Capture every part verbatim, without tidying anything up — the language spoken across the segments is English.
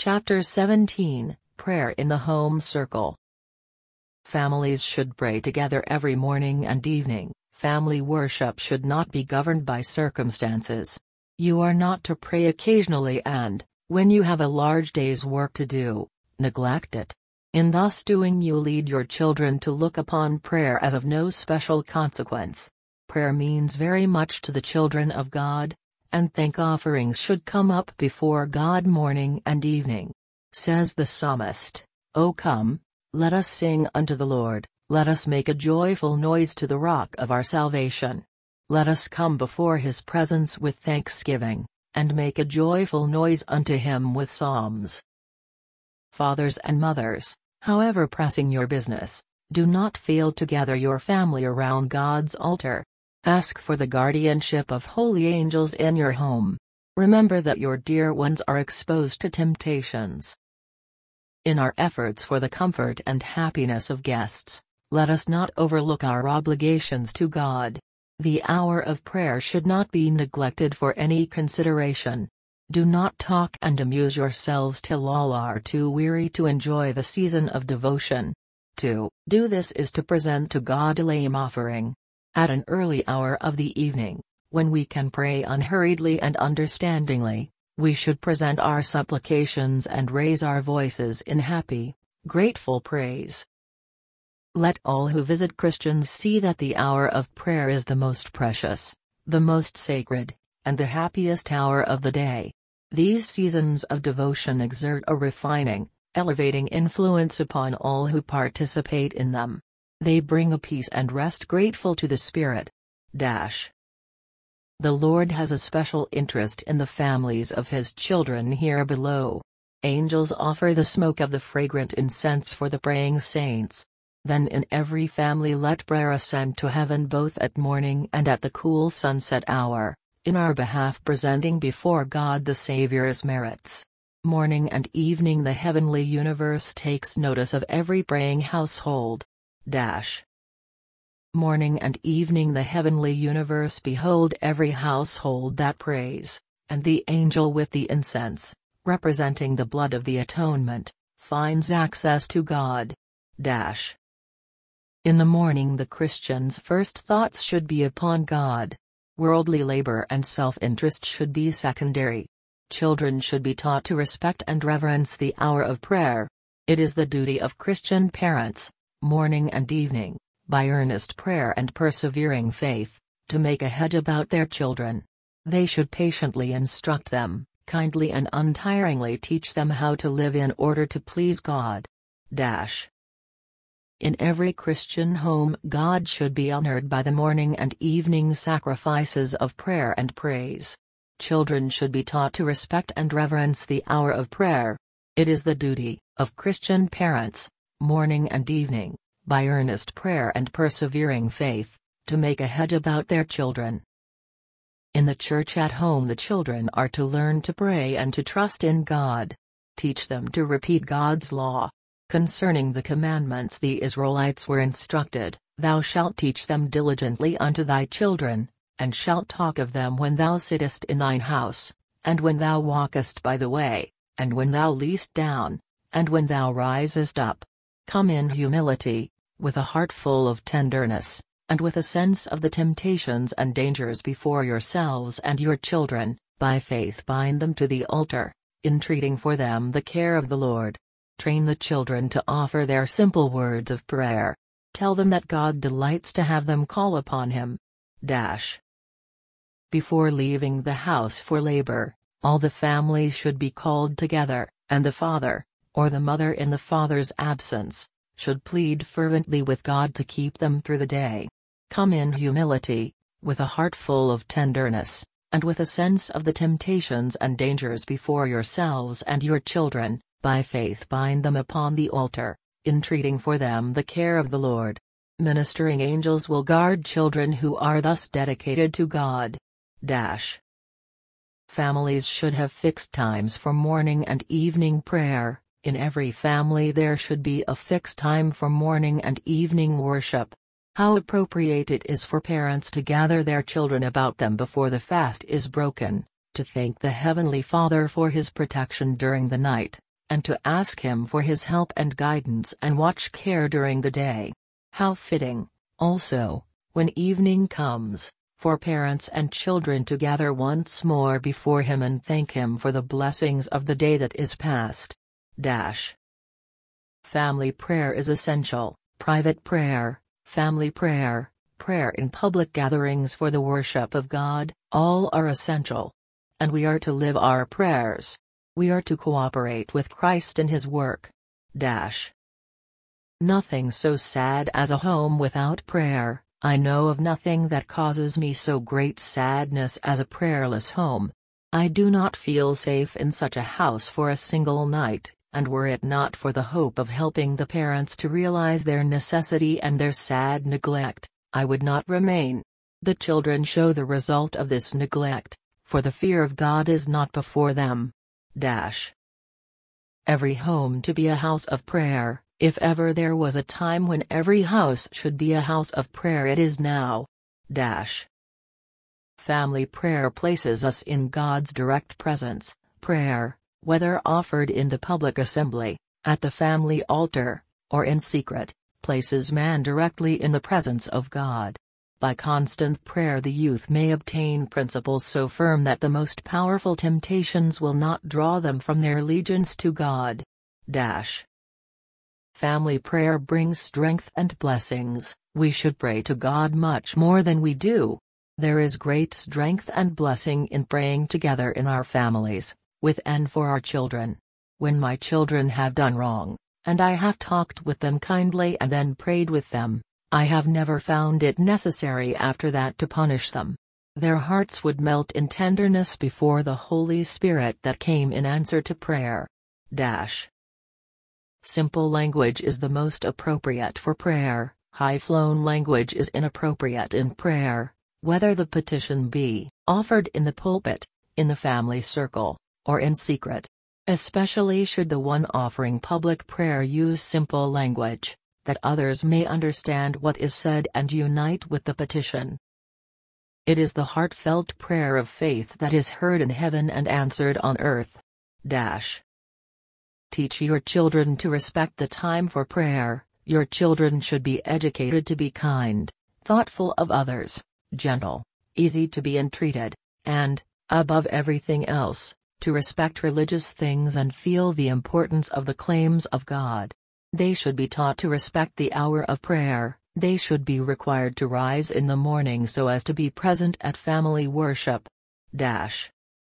Chapter seventeen, Prayer in the Home Circle. Families should pray together every morning and evening. Family worship should not be governed by circumstances. You are not to pray occasionally and, when you have a large day's work to do, neglect it. In thus doing you lead your children to look upon prayer as of no special consequence. Prayer means very much to the children of God, and thank offerings should come up before God morning and evening. Says the psalmist, "O come, let us sing unto the Lord, let us make a joyful noise to the rock of our salvation. Let us come before his presence with thanksgiving, and make a joyful noise unto him with psalms." Fathers and mothers, however pressing your business, do not fail to gather your family around God's altar. Ask for the guardianship of holy angels in your home. Remember that your dear ones are exposed to temptations. In our efforts for the comfort and happiness of guests, let us not overlook our obligations to God. The hour of prayer should not be neglected for any consideration. Do not talk and amuse yourselves till all are too weary to enjoy the season of devotion. To do this is to present to God a lame offering. At an early hour of the evening, when we can pray unhurriedly and understandingly, we should present our supplications and raise our voices in happy, grateful praise. Let all who visit Christians see that the hour of prayer is the most precious, the most sacred, and the happiest hour of the day. These seasons of devotion exert a refining, elevating influence upon all who participate in them. They bring a peace and rest grateful to the spirit. Dash. The Lord has a special interest in the families of his children here below. Angels offer the smoke of the fragrant incense for the praying saints. Then in every family let prayer ascend to heaven both at morning and at the cool sunset hour, in our behalf presenting before God the Saviour's merits. Morning and evening the heavenly universe takes notice of every praying household. Dash. Morning and evening the heavenly universe behold every household that prays, and the angel with the incense, representing the blood of the atonement, finds access to God. Dash. In the morning the Christian's first thoughts should be upon God. Worldly labor and self-interest should be secondary. Children should be taught to respect and reverence the hour of prayer. It is the duty of Christian parents, morning and evening, by earnest prayer and persevering faith, to make a hedge about their children. They should patiently instruct them, kindly and untiringly teach them how to live in order to please God. Dash. In every Christian home God should be honored by the morning and evening sacrifices of prayer and praise. Children should be taught to respect and reverence the hour of prayer. It is the duty of Christian parents, morning and evening, by earnest prayer and persevering faith, to make a hedge about their children. In the church at home the children are to learn to pray and to trust in God. Teach them to repeat God's law. Concerning the commandments the Israelites were instructed, "Thou shalt teach them diligently unto thy children, and shalt talk of them when thou sittest in thine house, and when thou walkest by the way, and when thou liest down, and when thou risest up." Come in humility, with a heart full of tenderness, and with a sense of the temptations and dangers before yourselves and your children, by faith bind them to the altar, entreating for them the care of the Lord. Train the children to offer their simple words of prayer. Tell them that God delights to have them call upon him. Dash. Before leaving the house for labor, all the family should be called together, and the father, or the mother in the father's absence, should plead fervently with God to keep them through the day. Come in humility, with a heart full of tenderness, and with a sense of the temptations and dangers before yourselves and your children, by faith bind them upon the altar, entreating for them the care of the Lord. Ministering angels will guard children who are thus dedicated to God. Dash. Families should have fixed times for morning and evening prayer. In every family there should be a fixed time for morning and evening worship. How appropriate it is for parents to gather their children about them before the fast is broken, to thank the Heavenly Father for his protection during the night, and to ask Him for His help and guidance and watch care during the day. How fitting, also, when evening comes, for parents and children to gather once more before Him and thank Him for the blessings of the day that is past. Dash. Family prayer is essential. Private prayer, family prayer, prayer in public gatherings for the worship of God, all are essential. And we are to live our prayers. We are to cooperate with Christ in His work. Dash. Nothing so sad as a home without prayer. I know of nothing that causes me so great sadness as a prayerless home. I do not feel safe in such a house for a single night, and were it not for the hope of helping the parents to realize their necessity and their sad neglect, I would not remain. The children show the result of this neglect, for the fear of God is not before them. Dash. Every home to be a house of prayer. If ever there was a time when every house should be a house of prayer, it is now. Dash. Family prayer places us in God's direct presence. Prayer, whether offered in the public assembly, at the family altar, or in secret, places man directly in the presence of God. By constant prayer the youth may obtain principles so firm that the most powerful temptations will not draw them from their allegiance to God. Dash. Family prayer brings strength and blessings. We should pray to God much more than we do. There is great strength and blessing in praying together in our families, with and for our children. When my children have done wrong, and I have talked with them kindly and then prayed with them, I have never found it necessary after that to punish them. Their hearts would melt in tenderness before the Holy Spirit that came in answer to prayer. Dash. Simple language is the most appropriate for prayer. High-flown language is inappropriate in prayer, whether the petition be offered in the pulpit, in the family circle, or in secret. Especially should the one offering public prayer use simple language, that others may understand what is said and unite with the petition. It is the heartfelt prayer of faith that is heard in heaven and answered on earth. Dash. Teach your children to respect the time for prayer. Your children should be educated to be kind, thoughtful of others, gentle, easy to be entreated, and, above everything else, to respect religious things and feel the importance of the claims of God. They should be taught to respect the hour of prayer. They should be required to rise in the morning so as to be present at family worship. Dash.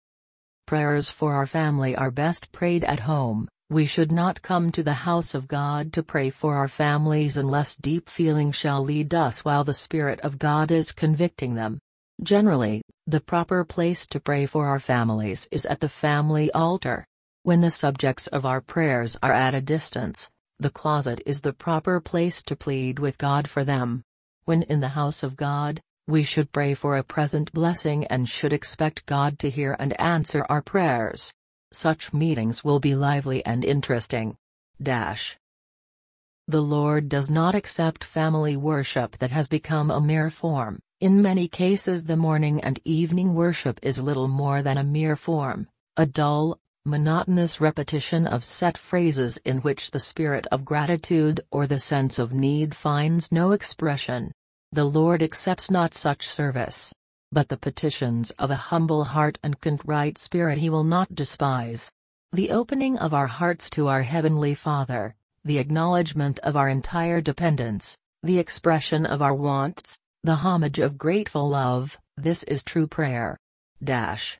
Prayers for our family are best prayed at home. We should not come to the house of God to pray for our families unless deep feeling shall lead us while the Spirit of God is convicting them. Generally, the proper place to pray for our families is at the family altar. When the subjects of our prayers are at a distance, the closet is the proper place to plead with God for them. When in the house of God, we should pray for a present blessing and should expect God to hear and answer our prayers. Such meetings will be lively and interesting. Dash. The Lord does not accept family worship that has become a mere form. In many cases the morning and evening worship is little more than a mere form, a dull, monotonous repetition of set phrases in which the spirit of gratitude or the sense of need finds no expression. The Lord accepts not such service. But the petitions of a humble heart and contrite spirit He will not despise. The opening of our hearts to our Heavenly Father, the acknowledgement of our entire dependence, the expression of our wants, the homage of grateful love, this is true prayer. Dash.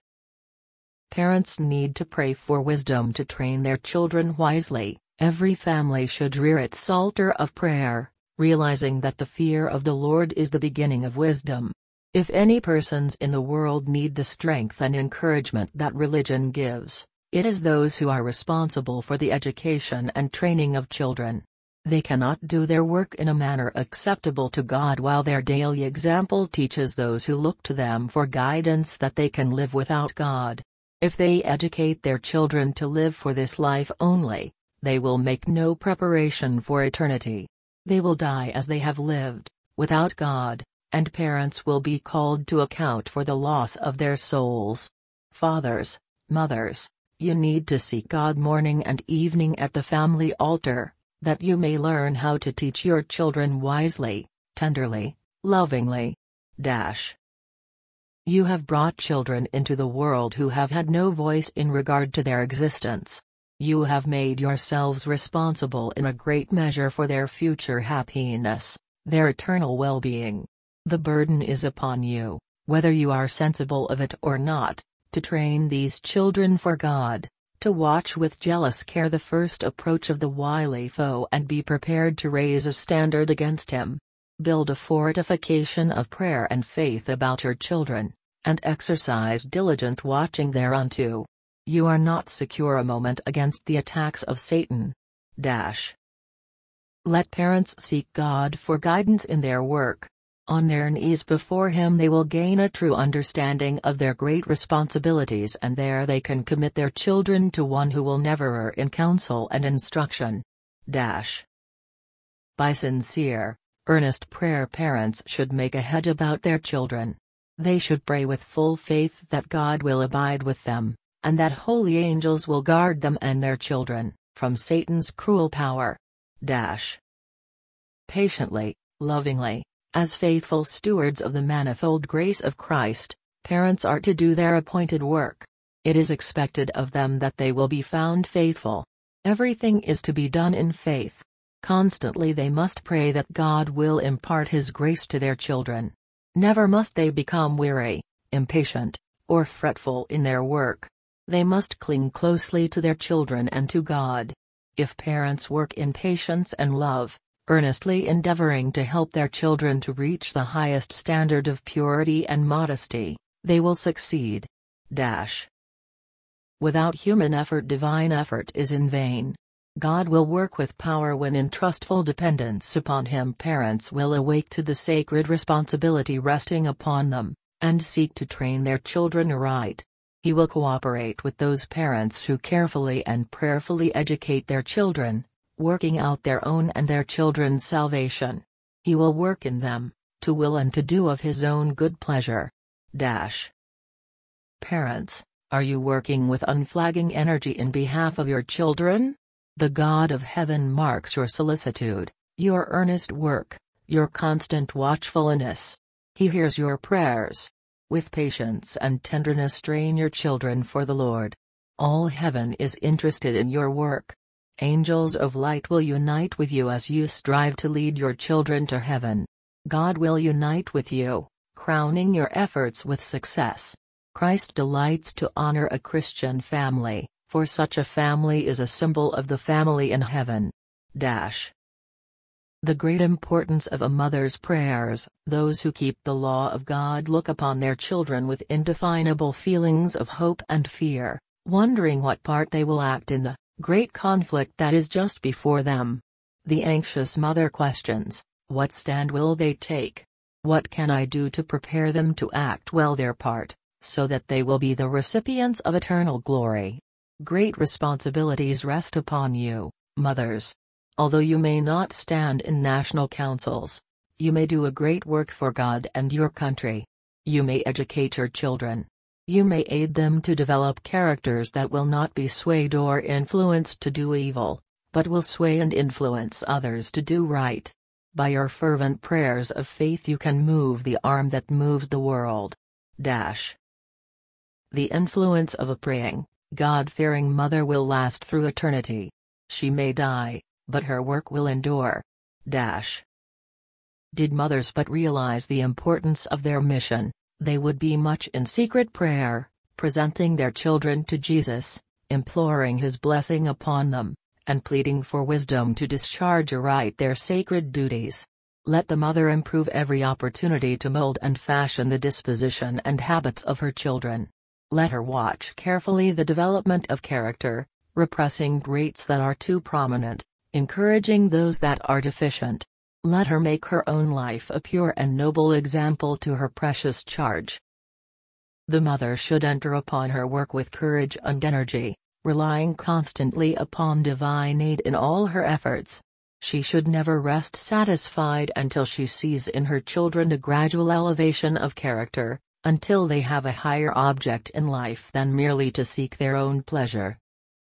Parents need to pray for wisdom to train their children wisely. Every family should rear its altar of prayer, realizing that the fear of the Lord is the beginning of wisdom. If any persons in the world need the strength and encouragement that religion gives, it is those who are responsible for the education and training of children. They cannot do their work in a manner acceptable to God while their daily example teaches those who look to them for guidance that they can live without God. If they educate their children to live for this life only, they will make no preparation for eternity. They will die as they have lived, without God, and parents will be called to account for the loss of their souls. Fathers, mothers, You need to seek God morning and evening at the family altar, that you may learn how to teach your children wisely, tenderly, lovingly. Dash. You have brought children into the world who have had no voice in regard to their existence. You have made yourselves responsible in a great measure for their future happiness, their eternal well-being. The burden is upon you, whether you are sensible of it or not, to train these children for God, to watch with jealous care the first approach of the wily foe and be prepared to raise a standard against him. Build a fortification of prayer and faith about your children, and exercise diligent watching thereunto. You are not secure a moment against the attacks of Satan. Dash. Let parents seek God for guidance in their work. On their knees before Him they will gain a true understanding of their great responsibilities, and there they can commit their children to one who will never err in counsel and instruction. Dash. By sincere, earnest prayer, parents should make a hedge about their children. They should pray with full faith that God will abide with them, and that holy angels will guard them and their children from Satan's cruel power. Dash. Patiently, lovingly, as faithful stewards of the manifold grace of Christ, parents are to do their appointed work. It is expected of them that they will be found faithful. Everything is to be done in faith. Constantly they must pray that God will impart His grace to their children. Never must they become weary, impatient, or fretful in their work. They must cling closely to their children and to God. If parents work in patience and love, earnestly endeavoring to help their children to reach the highest standard of purity and modesty, they will succeed. Dash. Without human effort, divine effort is in vain. God will work with power when in trustful dependence upon Him parents will awake to the sacred responsibility resting upon them, and seek to train their children aright. He will cooperate with those parents who carefully and prayerfully educate their children, working out their own and their children's salvation. He will work in them, to will and to do of His own good pleasure. Dash. Parents, are you working with unflagging energy in behalf of your children? The God of heaven marks your solicitude, your earnest work, your constant watchfulness. He hears your prayers. With patience and tenderness train your children for the Lord. All heaven is interested in your work. Angels of light will unite with you as you strive to lead your children to heaven. God will unite with you, crowning your efforts with success. Christ delights to honor a Christian family, for such a family is a symbol of the family in heaven. Dash. The great importance of a mother's prayers. Those who keep the law of God look upon their children with indefinable feelings of hope and fear, wondering what part they will act in the great conflict that is just before them. The anxious mother questions, what stand will they take? What can I do to prepare them to act well their part, so that they will be the recipients of eternal glory? Great responsibilities rest upon you, mothers. Although you may not stand in national councils, you may do a great work for God and your country. You may educate your children. You may aid them to develop characters that will not be swayed or influenced to do evil, but will sway and influence others to do right. By your fervent prayers of faith you can move the arm that moves the world. Dash. The influence of a praying, God-fearing mother will last through eternity. She may die, but her work will endure. Dash. Did mothers but realize the importance of their mission, they would be much in secret prayer, presenting their children to Jesus, imploring His blessing upon them, and pleading for wisdom to discharge aright their sacred duties. Let the mother improve every opportunity to mold and fashion the disposition and habits of her children. Let her watch carefully the development of character, repressing traits that are too prominent, encouraging those that are deficient. Let her make her own life a pure and noble example to her precious charge. The mother should enter upon her work with courage and energy, relying constantly upon divine aid in all her efforts. She should never rest satisfied until she sees in her children a gradual elevation of character, until they have a higher object in life than merely to seek their own pleasure.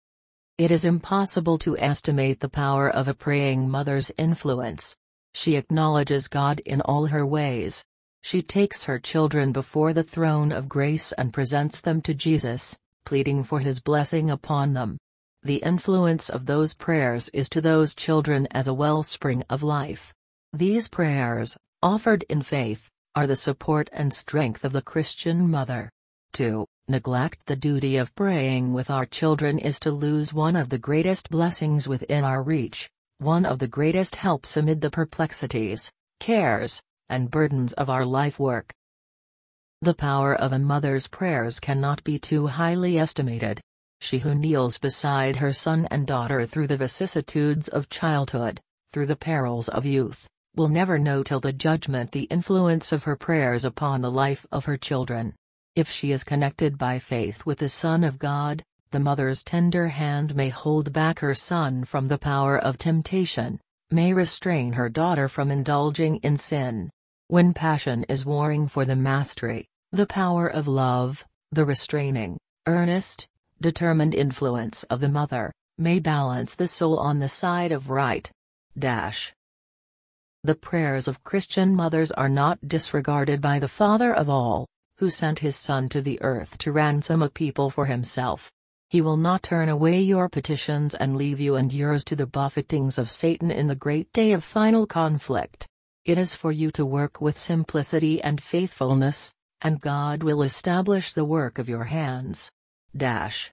It is impossible to estimate the power of a praying mother's influence. She acknowledges God in all her ways. She takes her children before the throne of grace and presents them to Jesus, pleading for His blessing upon them. The influence of those prayers is to those children as a wellspring of life. These prayers, offered in faith, are the support and strength of the Christian mother. To neglect the duty of praying with our children is to lose one of the greatest blessings within our reach, one of the greatest helps amid the perplexities, cares, and burdens of our life work. The power of a mother's prayers cannot be too highly estimated. She who kneels beside her son and daughter through the vicissitudes of childhood, through the perils of youth, will never know till the judgment the influence of her prayers upon the life of her children. If she is connected by faith with the Son of God, the mother's tender hand may hold back her son from the power of temptation, may restrain her daughter from indulging in sin. When passion is warring for the mastery, the power of love, the restraining, earnest, determined influence of the mother, may balance the soul on the side of right. Dash. The prayers of Christian mothers are not disregarded by the Father of all, who sent His Son to the earth to ransom a people for Himself. He will not turn away your petitions and leave you and yours to the buffetings of Satan in the great day of final conflict. It is for you to work with simplicity and faithfulness, and God will establish the work of your hands. Dash.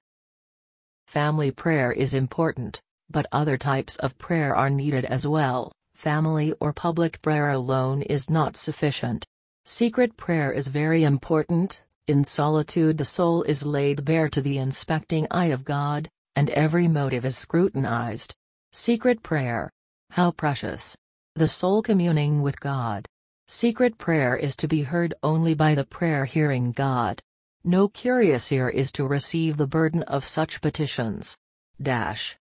Family prayer is important, but other types of prayer are needed as well. Family or public prayer alone is not sufficient. Secret prayer is very important. In solitude the soul is laid bare to the inspecting eye of God, and every motive is scrutinized. Secret prayer. How precious! The soul communing with God. Secret prayer is to be heard only by the prayer-hearing God. No curious ear is to receive the burden of such petitions. Dash.